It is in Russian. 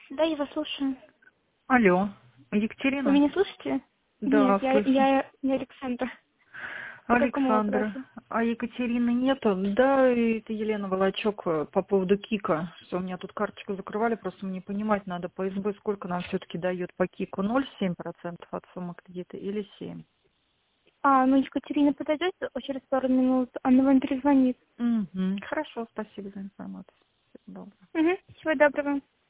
Да, я вас слушаю. Алло, Вы Екатерина? меня слышите? Да, Нет, слышу. я Александра. По какому Александра. вопросу? А Екатерины нету? Да, это Елена Волочок по поводу КИКа. Что у меня тут карточку закрывали, просто мне понимать надо по СБ, сколько нам все-таки дает по КИКу. 0,7% от суммы кредита или 7%? Ну Екатерина подойдет через пару минут, она вам перезвонит. Угу. Хорошо, спасибо за информацию. Всего доброго. Угу. Всего доброго.